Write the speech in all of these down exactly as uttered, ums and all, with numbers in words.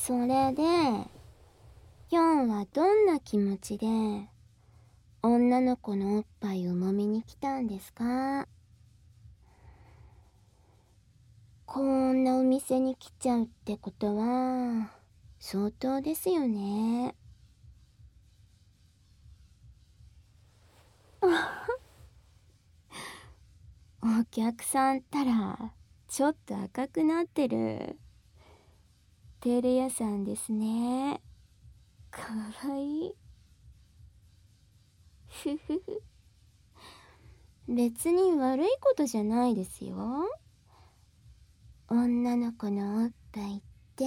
それで、今日はどんな気持ちで女の子のおっぱいを揉みに来たんですか？こんなお店に来ちゃうってことは相当ですよね。お客さんったらちょっと赤くなってる。テレ屋さんですね。かわいい。ふふふ。別に悪いことじゃないですよ。女の子のおっぱいって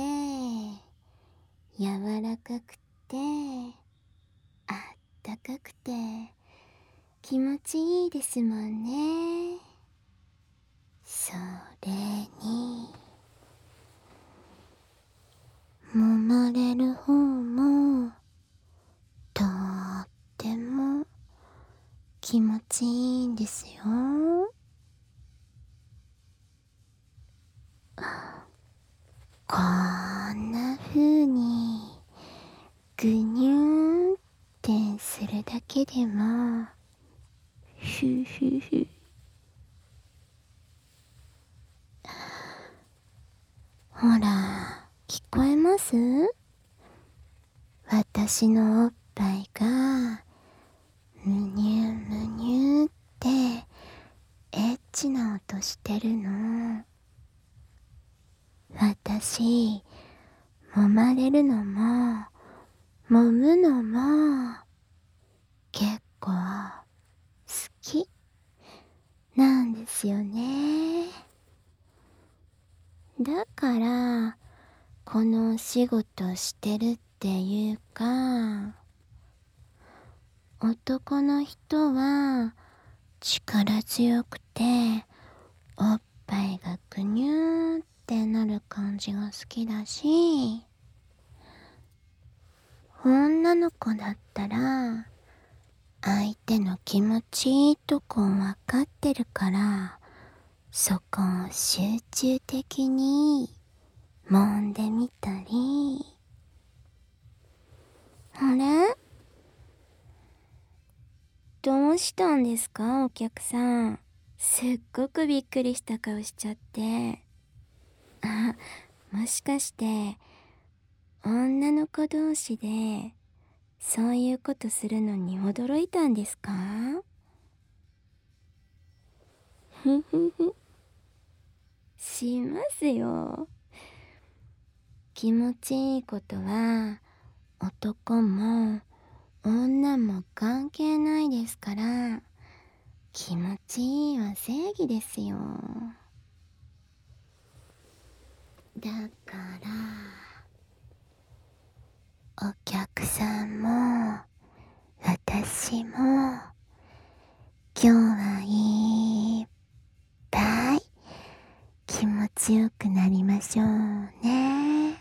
柔らかくてあったかくて気持ちいいですもんね。それに揉まれる方もとっても気持ちいいんですよ。こんな風にぐにゅーってするだけでもふふふ。ほら聞こえます？私のおっぱいがむにゅむにゅってエッチな音してるの。私揉まれるのも揉むのも結構好きなんですよね。だからこのお仕事してるっていうか、男の人は力強くておっぱいがぐにゅーってなる感じが好きだし、女の子だったら相手の気持ちいいとこ分かってるから、そこを集中的に揉んでみたり。あれ？どうしたんですかお客さん。すっごくびっくりした顔しちゃって。あ、もしかして女の子同士でそういうことするのに驚いたんですか？ふふふ。しますよ。気持ちいいことは男も女も関係ないですから、気持ちいいは正義ですよ。だからお客さんも私も今日はいっぱい気持ちよくなりましょうね。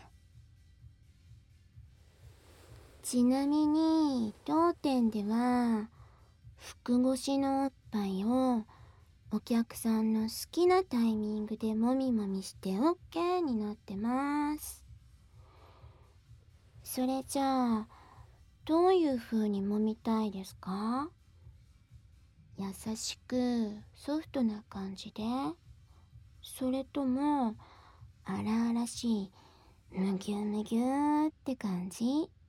ちなみに当店では腹越しのおっぱいをお客さんの好きなタイミングでもみもみして OK になってます。それじゃあどういう風に揉みたいですか？優しくソフトな感じで、それとも荒々しいむぎゅむぎゅって感じ？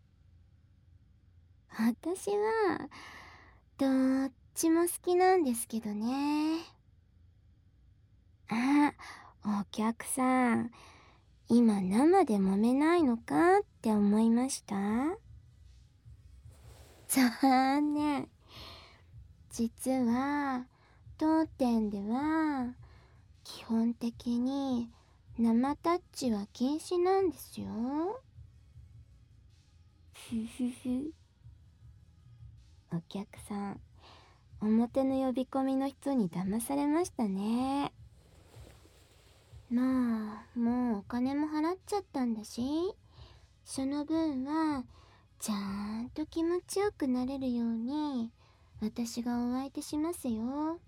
私はどっちも好きなんですけどね。あ、お客さん、今生で揉めないのかって思いました？残念。実は当店では基本的に生タッチは禁止なんですよ。ふふふ。お客さん、表の呼び込みの人に騙されましたね。まあもうお金も払っちゃったんだし、その分はちゃんと気持ちよくなれるように私がお相手しますよ。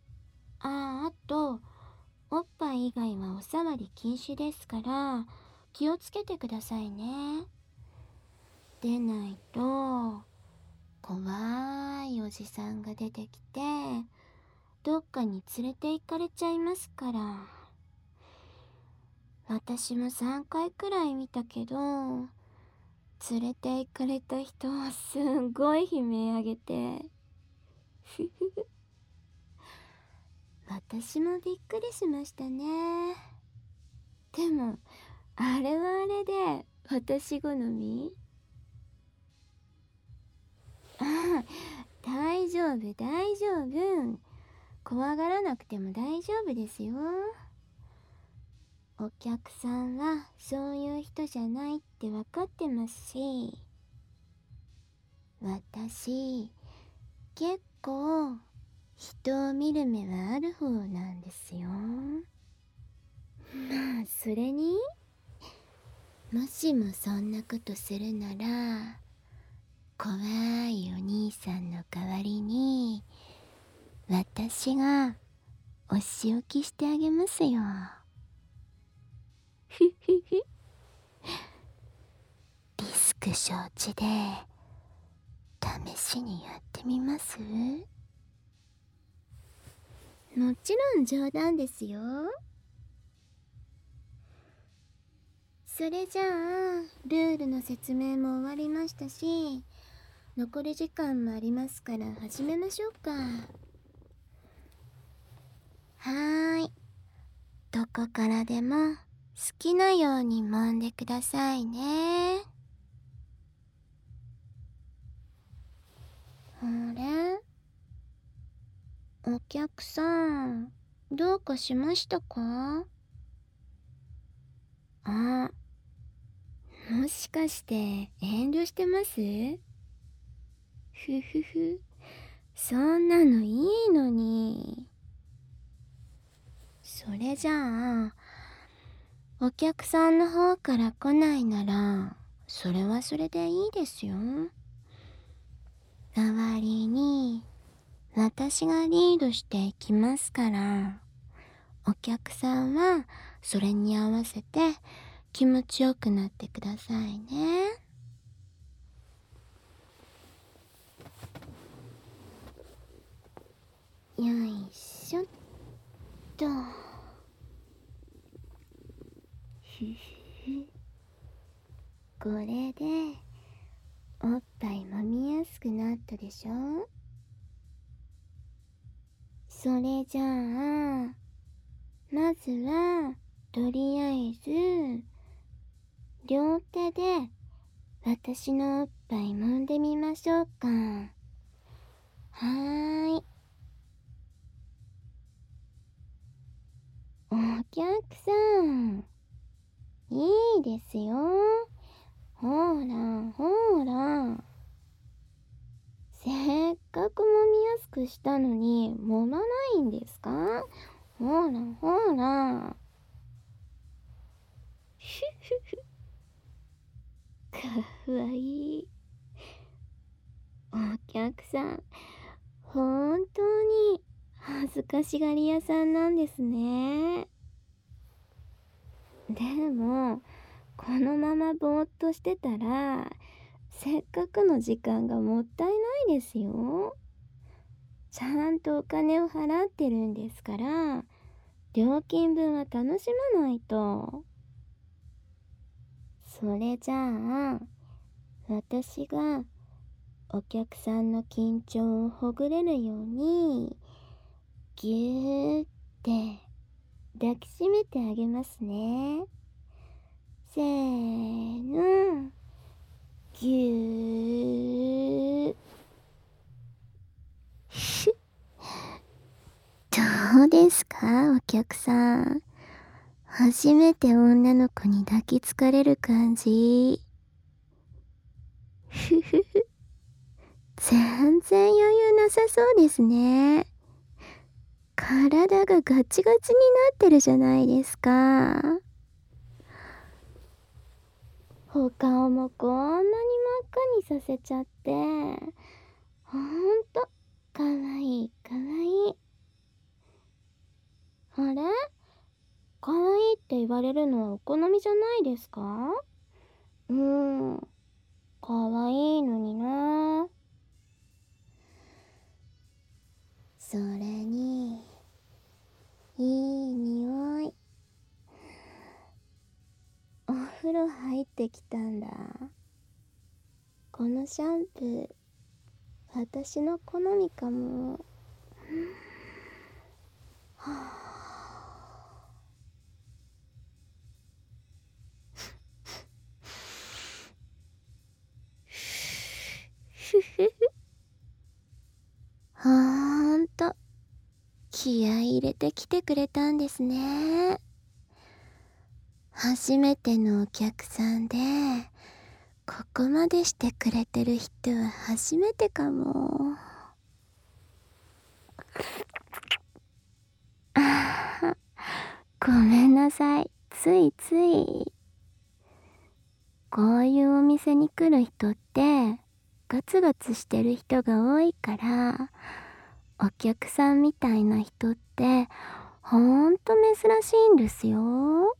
ああ、あとおっぱい以外はお触り禁止ですから、 気をつけてくださいね。でないと怖いおじさんが出てきてどっかに連れて行かれちゃいますから。私もさんかいくらい見たけど、連れて行かれた人はすんごい悲鳴あげて私もびっくりしましたね。でもあれはあれで私好み。ああ、大丈夫大丈夫、怖がらなくても大丈夫ですよ。お客さんはそういう人じゃないって分かってますし、私結構人を見る目はある方なんですよ。まあそれに、もしもそんなことするなら怖いお兄さんの代わりに私がお仕置きしてあげますよ。ふふふ。リスク承知で試しにやってみます？もちろん冗談ですよ。それじゃあルールの説明も終わりましたし、残り時間もありますから始めましょうか。はーい、どこからでも好きなように揉んでくださいね。あれ、お客さんどうかしましたか？あ、もしかして遠慮してます？ふふふ、そんなのいいのに。それじゃあお客さんの方から来ないならそれはそれでいいですよ。代わりに私がリードしていきますから、お客さんはそれに合わせて気持ちよくなってくださいね。よいしょっと。ふふ、これでおっぱい揉みやすくなったでしょ。それじゃあまずはとりあえず両手で私のおっぱい揉んでみましょうか。はーい。お客さん、いいですよ。ほらほら。せっかく揉みやすくしたのに揉まないんですか？ほらほら。ふふふ。かわいい。お客さん、本当に恥ずかしがり屋さんなんですね。でもこのままぼーっとしてたらせっかくの時間がもったいないですよ。ちゃんとお金を払ってるんですから料金分は楽しまないと。それじゃあ私がお客さんの緊張をほぐれるようにぎゅーって抱きしめてあげますね。せーの、ぎゅー。どうですかお客さん、初めて女の子に抱きつかれる感じ。ふふふ、全然余裕なさそうですね。体がガチガチになってるじゃないですか。お顔もこんなに真っ赤にさせちゃって、ほんとかわいいかわいい。あれ、かわいいってって言われるのはお好みじゃないですか？うーん、かわいいのにな。それに、いい匂い。お風呂入ってきたんだ。このシャンプー、私の好みかも。はあ、ふふふ。ほんと、気合い入れてきてくれたんですね。初めてのお客さんで、ここまでしてくれてる人は初めてかも。あー、ごめんなさい。ついつい。こういうお店に来る人って、ガツガツしてる人が多いから、お客さんみたいな人って、ほんと珍しいんですよ。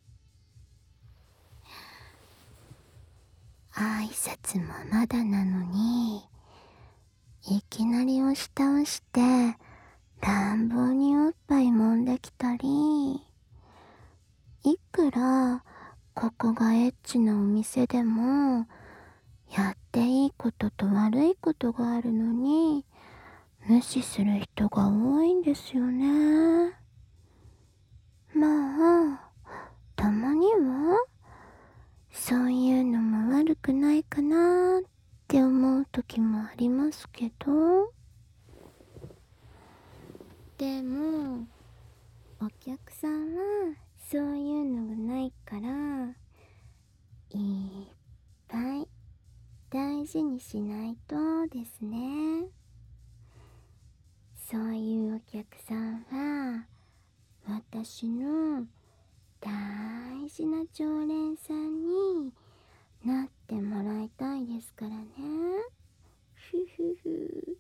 挨拶もまだなのに、いきなり押し倒して、乱暴におっぱい揉んできたり、いくらここがエッチなお店でも、やっていいことと悪いことがあるのに、無視する人が多いんですよね。まあ、たまには、そういうのも悪くないかなって思う時もありますけど、でも、お客さんはそういうのがないから、いっぱい大事にしないとですね。そういうお客さんは、私の大事な常連さんになってもらいたいですからね。ふふふ。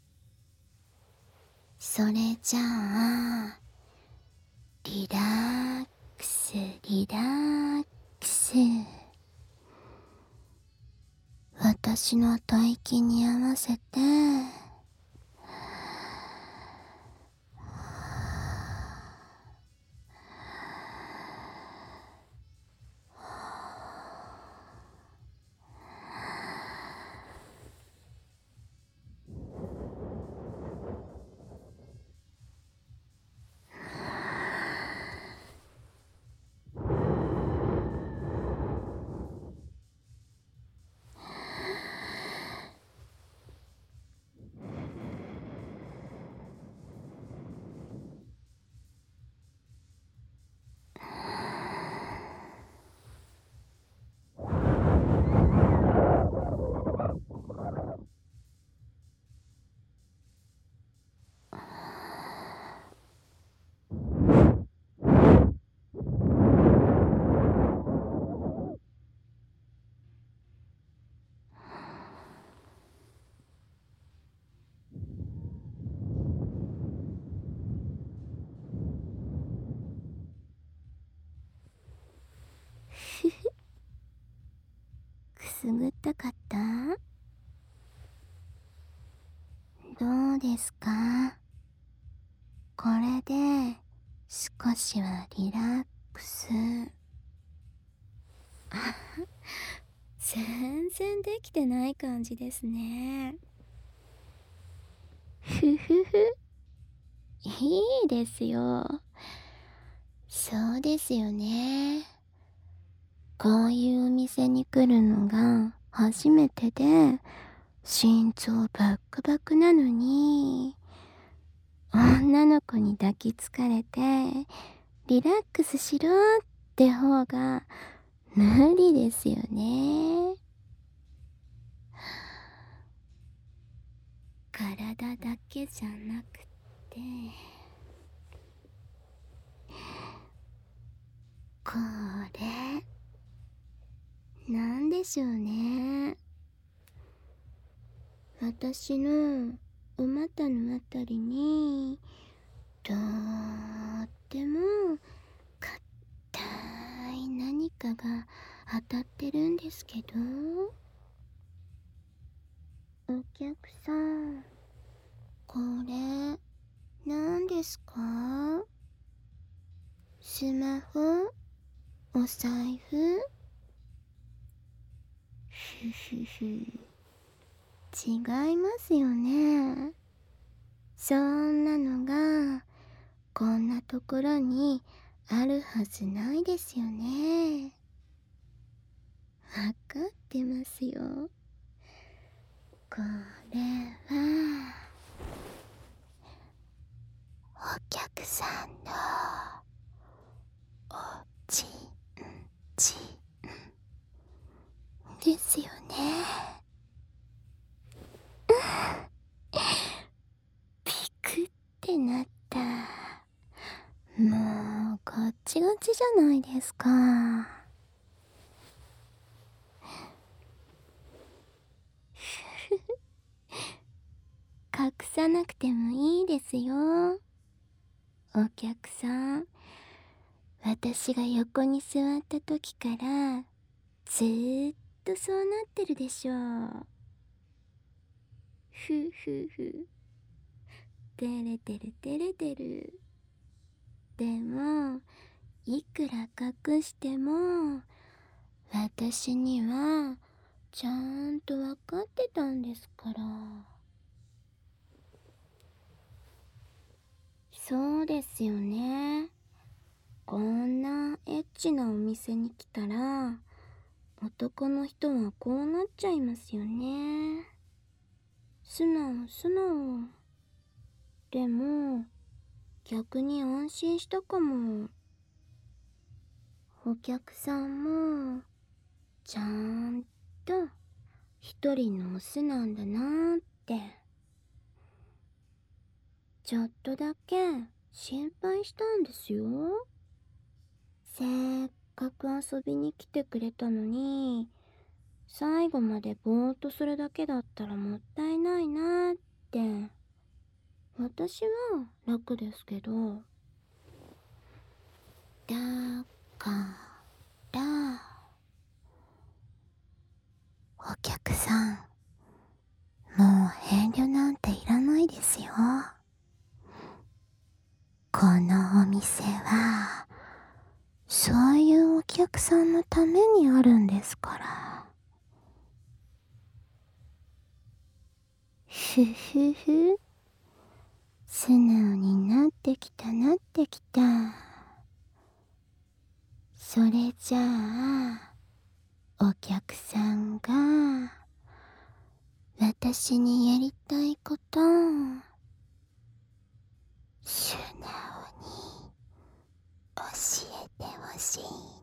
それじゃあ、リラックス、リラックス。私の吐息に合わせて、くすぐったかった？どうですか？これで少しはリラックス。あ、全然できてない感じですね。ふふふ。いいですよ。そうですよね。こういうお店に来るのが初めてで、心臓バックバクなのに、女の子に抱きつかれて、リラックスしろって方が無理ですよね。体だけじゃなくて、これ、なんでしょうね。私のお股のあたりに、とっても硬が当たってるんですけど。お客さん、これ何ですか？スマホ？お財布？ふふふ、違いますよね。そんなのがこんなところにあるはずないですよね。わかってますよ。これはお客さんのおちんちですよね。ピクってなった。もうガッチガチじゃないですか。隠さなくてもいいですよ。お客さん、私が横に座った時からずーっとそうなってるでしょう。ふふふ、照れてる照れてる。でもいくら隠しても私にはちゃんと分かってたんですから。そうですよね。こんなエッチなお店に来たら男の人はこうなっちゃいますよね。素直素直。でも逆に安心したかも。お客さんもちゃんと一人のオスなんだなーって、ちょっとだけ心配したんですよ。せっかく遊びに来てくれたのに最後までぼーっとするだけだったらもったいないなーって。私は楽ですけど。だからお客さん、もう遠慮なんていらないですよ。このお店はそういうお客さんのためにあるんですから。ふふふ、素直になってきたなってきた。それじゃあお客さんが私にやりたいこと素直に教えてほしい。